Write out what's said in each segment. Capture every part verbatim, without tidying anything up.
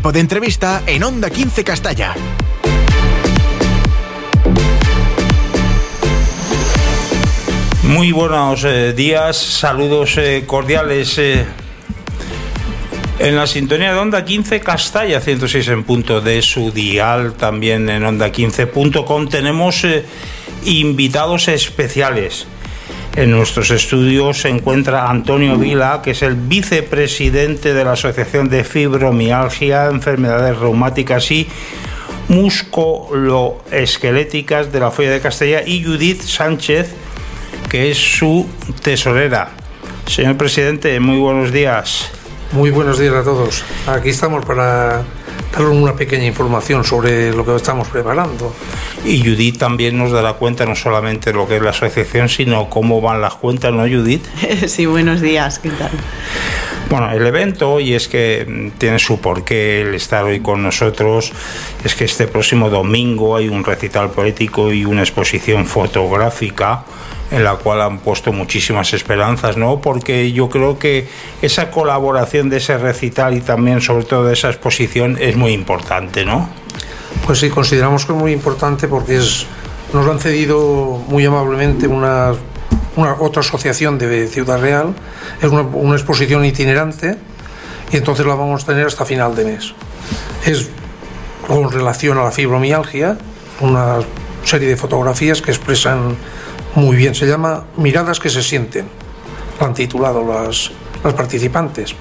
Tiempo de entrevista en Onda quince Castalla. Muy buenos eh, días, saludos eh, cordiales eh, en la sintonía de Onda quince Castalla, ciento seis en punto de su dial, también en onda quince punto com. Tenemos eh, invitados especiales. En nuestros estudios se encuentra Antonio Vila, que es el vicepresidente de la Asociación de Fibromialgia, Enfermedades Reumáticas y Musculoesqueléticas de la Folla de Castella, y Judith Sánchez, que es su tesorera. Señor presidente, muy buenos días. Muy buenos días a todos. Aquí estamos para dar una pequeña información sobre lo que estamos preparando. Y Judith también nos dará cuenta no solamente de lo que es la asociación, sino cómo van las cuentas, ¿no, Judith? Sí, buenos días, ¿qué tal? Bueno, el evento, y es que tiene su porqué el estar hoy con nosotros, es que este próximo domingo hay un recital poético y una exposición fotográfica en la cual han puesto muchísimas esperanzas, ¿no? Porque yo creo que esa colaboración de ese recital y también sobre todo de esa exposición es muy importante, ¿no? Pues sí, consideramos que es muy importante porque es, nos lo han cedido muy amablemente una, una otra asociación de Ciudad Real. Es una, una exposición itinerante y entonces la vamos a tener hasta final de mes. Es con relación a la fibromialgia, una serie de fotografías que expresan muy bien. Se llama Miradas que se sienten, lo han titulado las, las participantes,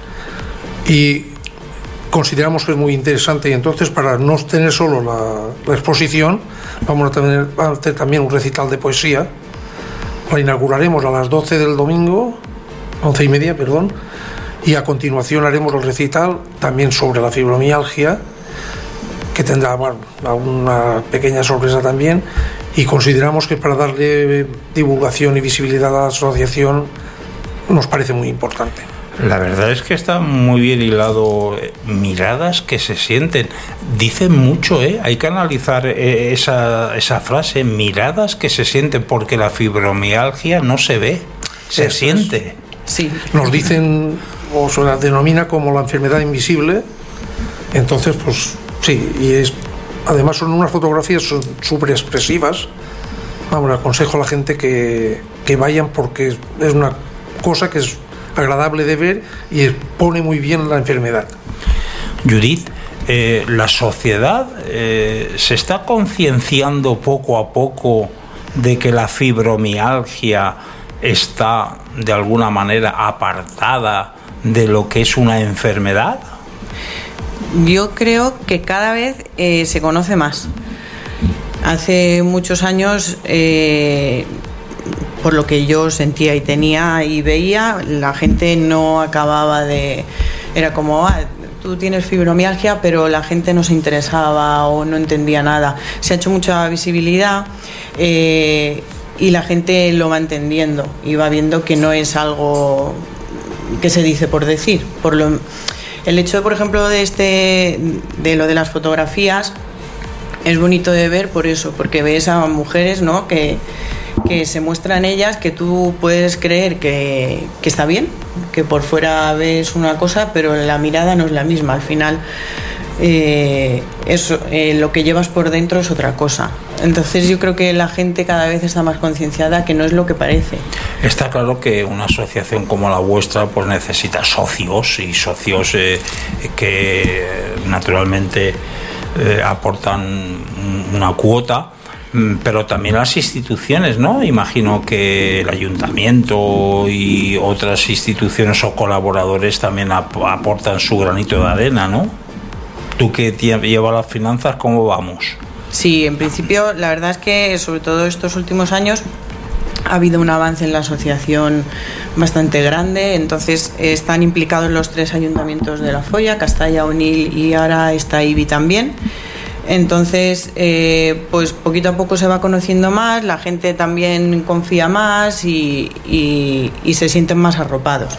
y consideramos que es muy interesante. Y entonces, para no tener solo la, la exposición, vamos a tener, a hacer también un recital de poesía. La inauguraremos a las doce del domingo, once y media, perdón, y a continuación haremos el recital también sobre la fibromialgia, que tendrá, bueno, una pequeña sorpresa también. Y consideramos que para darle divulgación y visibilidad a la asociación nos parece muy importante. La verdad es que está muy bien hilado. Miradas que se sienten. Dicen mucho, ¿eh? Hay que analizar eh, esa, esa frase, miradas que se sienten, porque la fibromialgia no se ve, se Eso siente. Es. Sí. Nos dicen, o se la denomina como la enfermedad invisible. Entonces, pues sí, y es... Además son unas fotografías súper expresivas. Vamos, aconsejo a la gente que, que vayan, porque es una cosa que es agradable de ver y expone muy bien la enfermedad. Judith, eh, la sociedad eh, se está concienciando poco a poco de que la fibromialgia está de alguna manera apartada de lo que es una enfermedad. Yo creo que cada vez eh, se conoce más. Hace muchos años, eh, por lo que yo sentía y tenía y veía, la gente no acababa de... Era como, ah, tú tienes fibromialgia, pero la gente no se interesaba o no entendía nada. Se ha hecho mucha visibilidad eh, y la gente lo va entendiendo y va viendo que no es algo que se dice por decir. Por lo El hecho, por ejemplo, de este, de lo de las fotografías, es bonito de ver por eso, porque ves a mujeres, ¿no?, que, que se muestran ellas, que tú puedes creer que, que está bien, que por fuera ves una cosa, pero la mirada no es la misma. Al final, eh, eso, eh, lo que llevas por dentro es otra cosa. Entonces yo creo que la gente cada vez está más concienciada, que no es lo que parece. Está claro que una asociación como la vuestra pues necesita socios y socios eh, que naturalmente eh, aportan una cuota, pero también las instituciones, ¿no? Imagino que el ayuntamiento y otras instituciones o colaboradores también ap- aportan su granito de arena, ¿no? Tú que llevas las finanzas, ¿cómo vamos? Sí, en principio la verdad es que sobre todo estos últimos años ha habido un avance en la asociación bastante grande. Entonces están implicados los tres ayuntamientos de la Folla, Castalla, Onil, y ahora está Ibi también. Entonces eh, pues poquito a poco se va conociendo más, la gente también confía más y, y, y se sienten más arropados.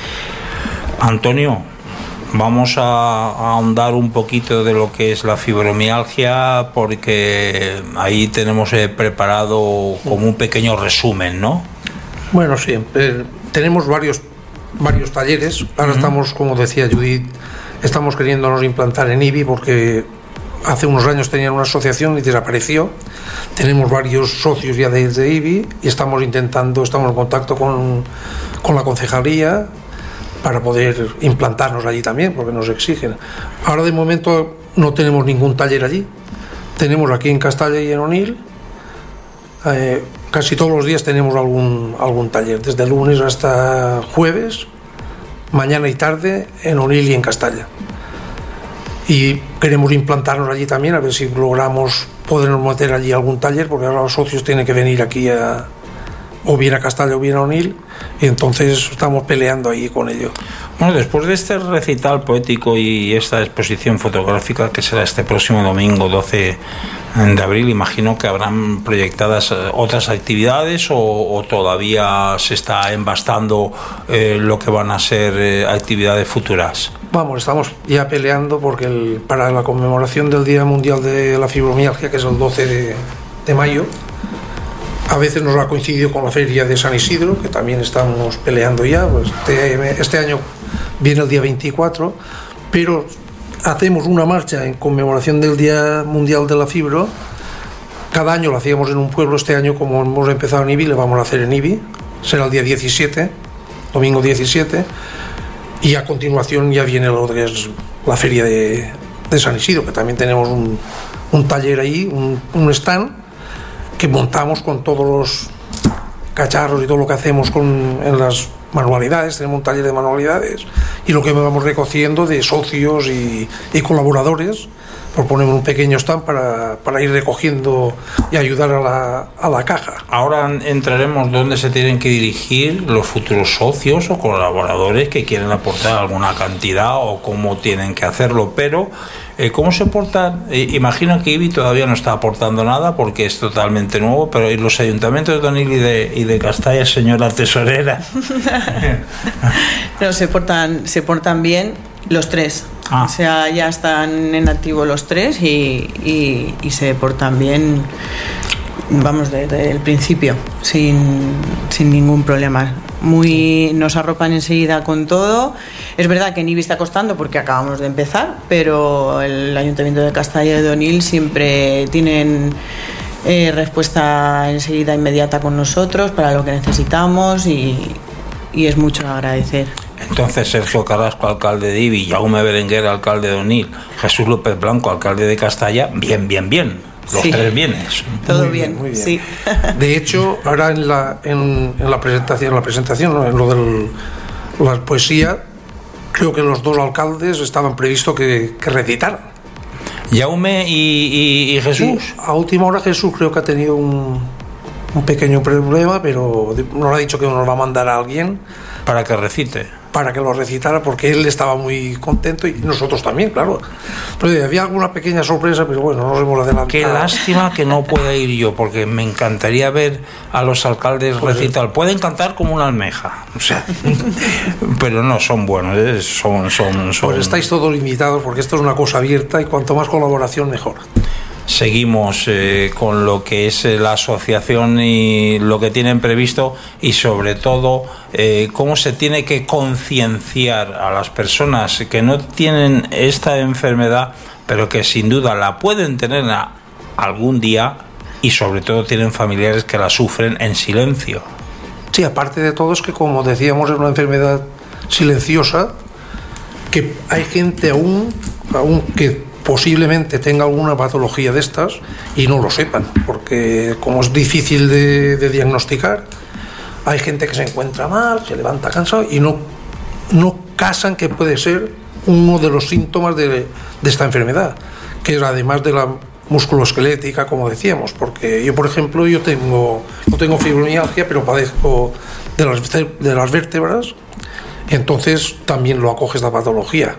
Antonio, vamos a, a ahondar un poquito de lo que es la fibromialgia, porque ahí tenemos eh, preparado como un pequeño resumen, ¿no? Bueno, sí, eh, tenemos varios, varios talleres. Ahora uh-huh. estamos, como decía Judith, estamos queriéndonos implantar en I B I porque hace unos años tenían una asociación y desapareció. Tenemos varios socios ya de, de I B I y estamos intentando, estamos en contacto con, con la concejalía para poder implantarnos allí también, porque nos exigen. Ahora de momento no tenemos ningún taller allí. Tenemos aquí en Castalla y en Onil. Eh, casi todos los días tenemos algún, algún taller, desde lunes hasta jueves, mañana y tarde en Onil y en Castalla. Y queremos implantarnos allí también, a ver si logramos podernos meter allí algún taller, porque ahora los socios tienen que venir aquí a, o bien a Castalla o bien a Onil, y entonces estamos peleando ahí con ello. Bueno, después de este recital poético y esta exposición fotográfica que será este próximo domingo doce de abril, imagino que habrán proyectadas otras actividades o, o todavía se está embastando eh, lo que van a ser eh, actividades futuras. Vamos, estamos ya peleando porque el, para la conmemoración del Día Mundial de la Fibromialgia, que es el doce de, de mayo, a veces nos ha coincidido con la feria de San Isidro, que también estamos peleando ya. Pues este, este año viene el día veinticuatro, pero hacemos una marcha en conmemoración del Día Mundial de la Fibro. Cada año lo hacíamos en un pueblo. Este año, como hemos empezado en I B I, le vamos a hacer en I B I. Será el día diecisiete, domingo diecisiete, y a continuación ya viene lo que es la feria de, de San Isidro, que también tenemos un, un taller ahí, un, un stand que montamos con todos los cacharros y todo lo que hacemos con, en las manualidades. Tenemos un taller de manualidades y lo que vamos recogiendo de socios y, y colaboradores, pues ponemos un pequeño stand para, para ir recogiendo y ayudar a la, a la caja. Ahora entraremos dónde se tienen que dirigir los futuros socios o colaboradores que quieren aportar alguna cantidad o cómo tienen que hacerlo, pero eh, ¿cómo se portan? Eh, imagino que I B I todavía no está aportando nada porque es totalmente nuevo, pero ¿y los ayuntamientos de Onil y de, y de Castalla, señora tesorera? No, se portan, se portan bien los tres. Ah. O sea, ya están en activo los tres y, y, y se portan bien, vamos, desde el principio, sin, sin ningún problema. Muy, nos arropan enseguida con todo. Es verdad que en I B I está costando porque acabamos de empezar, pero el Ayuntamiento de Castalla y de Onil siempre tienen eh, respuesta enseguida inmediata con nosotros para lo que necesitamos y, y es mucho agradecer. Entonces Sergio Carrasco, alcalde de I B I, Jaume Berenguer, alcalde de Onil, Jesús López Blanco, alcalde de Castalla, bien, bien, bien. Los sí. tres bienes. Todo muy bien, bien, muy bien. Sí. De hecho, ahora en la, en, en la presentación, en la presentación, ¿no? En lo de la poesía, creo que los dos alcaldes estaban previsto que, que recitaran. Jaume y, y, y Jesús. Sí, a última hora Jesús creo que ha tenido un, un pequeño problema, pero nos ha dicho que nos va a mandar a alguien para que recite. Para que lo recitara, porque él estaba muy contento y nosotros también, claro. Pero había alguna pequeña sorpresa, pero bueno, no nos hemos adelantado. Qué lástima que no pueda ir yo, porque me encantaría ver a los alcaldes pues recitar. Pueden cantar como una almeja, o sea, pero no, son buenos, ¿eh? son, son, son... Pues estáis todos invitados, porque esto es una cosa abierta y cuanto más colaboración, mejor. Seguimos eh, con lo que es eh, la asociación y lo que tienen previsto y sobre todo eh, cómo se tiene que concienciar a las personas que no tienen esta enfermedad pero que sin duda la pueden tener a, algún día y sobre todo tienen familiares que la sufren en silencio. Sí, aparte de todo es que, como decíamos, es una enfermedad silenciosa, que hay gente aún, aún que posiblemente tenga alguna patología de estas y no lo sepan, porque como es difícil de, de diagnosticar, hay gente que se encuentra mal, se levanta cansado y no, no casan que puede ser uno de los síntomas de, de esta enfermedad, que es además de la musculoesquelética, como decíamos, porque yo, por ejemplo, yo tengo, no tengo fibromialgia, pero padezco de las, de las vértebras, entonces también lo acoge esta patología.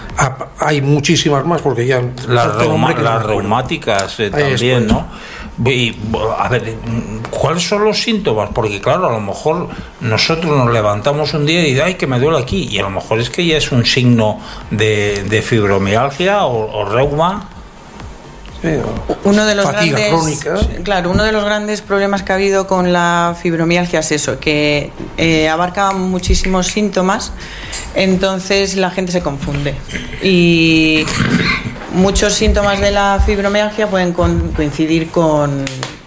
Hay muchísimas más, porque ya las, reuma, las reumáticas eh, también, ¿no? Y, a ver, ¿cuáles son los síntomas? Porque claro, a lo mejor nosotros nos levantamos un día y dice, ay, que me duele aquí, y a lo mejor es que ya es un signo de, de fibromialgia o, o reuma. Sí, uno de los fatiga grandes, crónica. Sí. Claro, uno de los grandes problemas que ha habido con la fibromialgia es eso, que eh, abarca muchísimos síntomas, entonces la gente se confunde. Y muchos síntomas de la fibromialgia pueden con, coincidir con,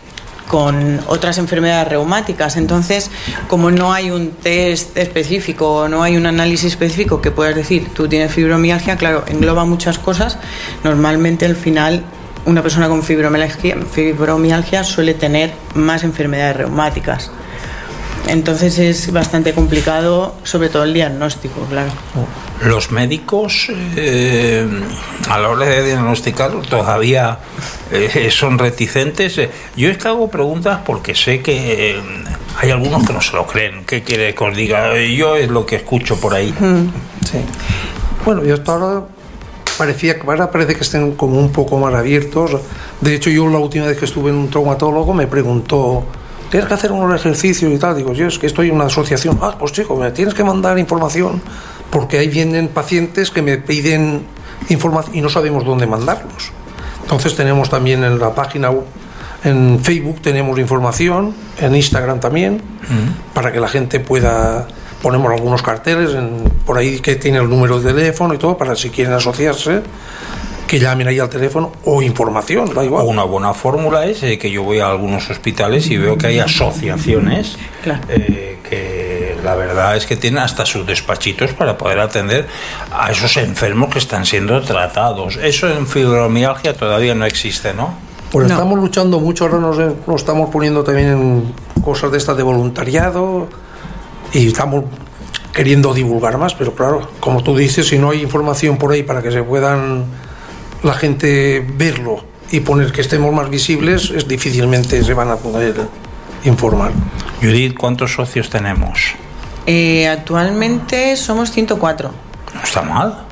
con otras enfermedades reumáticas. Entonces, como no hay un test específico, no hay un análisis específico que puedas decir, tú tienes fibromialgia, claro, engloba muchas cosas. Normalmente al final una persona con fibromialgia, fibromialgia suele tener más enfermedades reumáticas. Entonces es bastante complicado, sobre todo el diagnóstico, claro. Los médicos, eh, a la hora de diagnosticar, todavía eh, son reticentes. Yo es que hago preguntas porque sé que eh, hay algunos que no se lo creen. ¿Qué quiere que os diga? Yo es lo que escucho por ahí. Mm. Sí. Bueno, y hasta ahora parecía que ahora parece que estén como un poco más abiertos. De hecho, yo la última vez que estuve en un traumatólogo me preguntó, ¿tienes que hacer unos ejercicios y tal? Digo, yo es que estoy en una asociación. Ah, pues chico, me tienes que mandar información, porque ahí vienen pacientes que me piden información y no sabemos dónde mandarlos. Entonces tenemos también en la página, en Facebook tenemos información, en Instagram también, uh-huh. para que la gente pueda, ponemos algunos carteles en, por ahí que tiene el número de teléfono y todo, para si quieren asociarse, que llamen ahí al teléfono, o información, da igual. Una buena fórmula es eh, que yo voy a algunos hospitales y veo que hay asociaciones, claro. eh, que la verdad es que tienen hasta sus despachitos para poder atender a esos enfermos que están siendo tratados. Eso en fibromialgia todavía no existe, ¿no? Pues no. Estamos luchando mucho, ahora nos, nos estamos poniendo también en cosas de estas de voluntariado y estamos queriendo divulgar más, pero claro, como tú dices, si no hay información por ahí para que se puedan la gente verlo y poner que estemos más visibles, es difícilmente se van a poder informar. Judith, ¿cuántos socios tenemos? Eh, actualmente somos ciento cuatro. No está mal.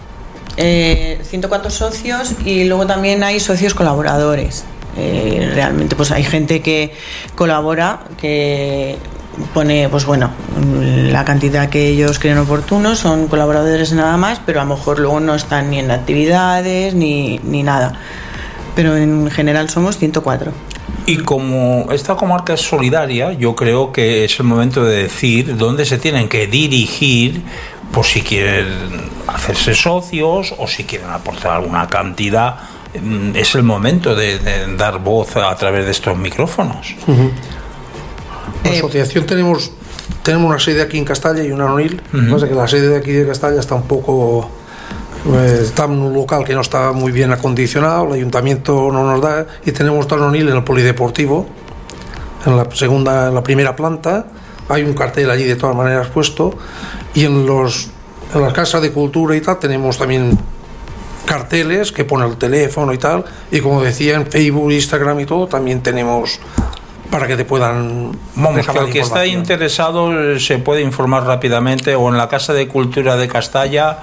Eh, ciento cuatro socios y luego también hay socios colaboradores. Eh, realmente pues hay gente que colabora, que pone, pues bueno, la cantidad que ellos creen oportuno, son colaboradores nada más, pero a lo mejor luego no están ni en actividades ni, ni nada. Pero en general somos ciento cuatro. Y como esta comarca es solidaria, yo creo que es el momento de decir dónde se tienen que dirigir por si quieren hacerse socios o si quieren aportar alguna cantidad. Es el momento de, de dar voz a través de estos micrófonos. Uh-huh. La asociación tenemos tenemos una sede aquí en Castalla y una en Onil. Uh-huh. Pasa que la sede de aquí de Castalla está un poco eh, está en un local que no está muy bien acondicionado, el ayuntamiento no nos da, y tenemos otra en Onil, en el polideportivo, en la segunda, en la primera planta. Hay un cartel allí de todas maneras puesto, y en los en las casas de cultura y tal tenemos también carteles que pone el teléfono y tal, y como decía, en Facebook, Instagram y todo también tenemos para que te puedan... Vamos, que el que está interesado se puede informar rápidamente o en la Casa de Cultura de Castalla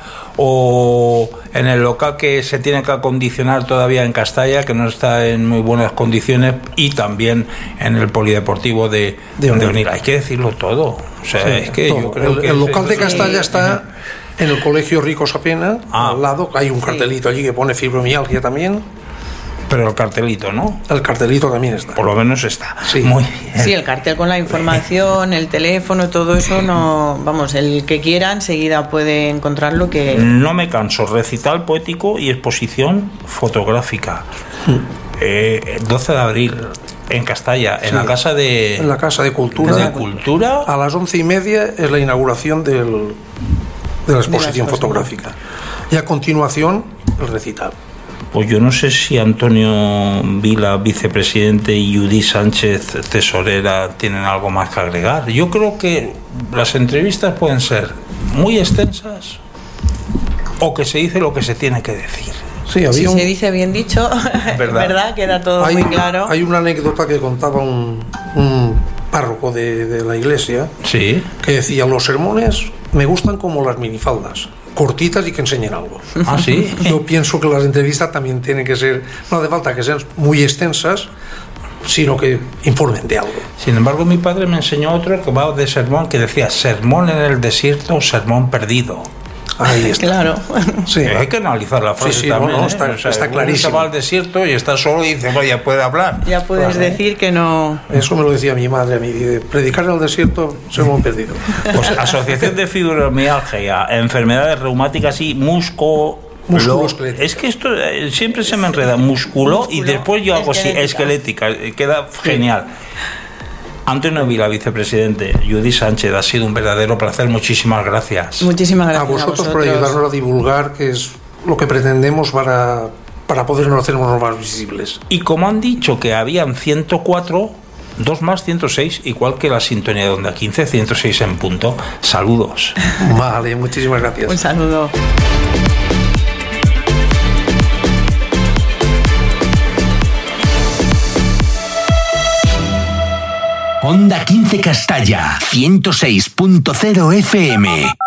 o en el local que se tiene que acondicionar todavía en Castalla, que no está en muy buenas condiciones, y también en el polideportivo de, de Onil. Hay que decirlo todo. O sea, sí, es que todo. Yo creo el, que... El local de Castalla sí, está en el Colegio Rico Sapena, ah, al lado, hay un cartelito sí. allí que pone fibromialgia también. Pero el cartelito, ¿no? El cartelito también está. Por lo menos está. Sí. Muy bien. Sí, el cartel con la información, el teléfono, todo eso, no, vamos, el que quiera enseguida puede encontrarlo. Que no me canso. Recital poético y exposición fotográfica. eh, doce de abril en Castalla, en sí, la casa de en la casa de cultura. De cultura. A las once y media es la inauguración del, de la exposición de la fotográfica. Y a continuación el recital. Pues yo no sé si Antonio Vila, vicepresidente, y Judith Sánchez, tesorera, tienen algo más que agregar. Yo creo que las entrevistas pueden ser muy extensas o que se dice lo que se tiene que decir. Sí, había si un... se dice bien dicho, ¿verdad? ¿verdad? Queda todo hay, muy claro. Hay una anécdota que contaba un, un párroco de, de la iglesia, sí, que decía: los sermones me gustan como las minifaldas, cortitas y que enseñen algo. Ah, sí. Yo pienso que las entrevistas también tienen que ser, no hace falta que sean muy extensas, sino que informen de algo. Sin embargo, mi padre me enseñó otro que va de sermón, que decía sermón en el desierto, sermón perdido. Ahí está. Claro. Sí. Eh, hay que analizar la frase Sí, sí, también. no, no, ¿eh? está- O sea, está uno clarísimo. se va al desierto y está solo y dice, vaya, puede hablar. Ya puedes Claro. decir que no. Eso me lo decía mi madre a mí. De predicar al desierto se lo han perdido. Pues Asociación de Fibromialgia, enfermedades reumáticas y musco... Musculoesquelética. Es que esto eh, siempre se me enreda, músculo y Músculo, después yo hago así, esquelética. esquelética, eh, queda genial. Antonio Vila, vicepresidente, Judith Sánchez, ha sido un verdadero placer, muchísimas gracias. Muchísimas A gracias. vosotros por ayudarnos a divulgar, que es lo que pretendemos para, para podernos hacernos más visibles. Y como han dicho que habían ciento cuatro, dos más ciento seis, igual que la sintonía de Onda quince, ciento seis en punto. Saludos. Vale, muchísimas gracias. Un saludo. Onda quince Castalla, ciento seis punto cero F M.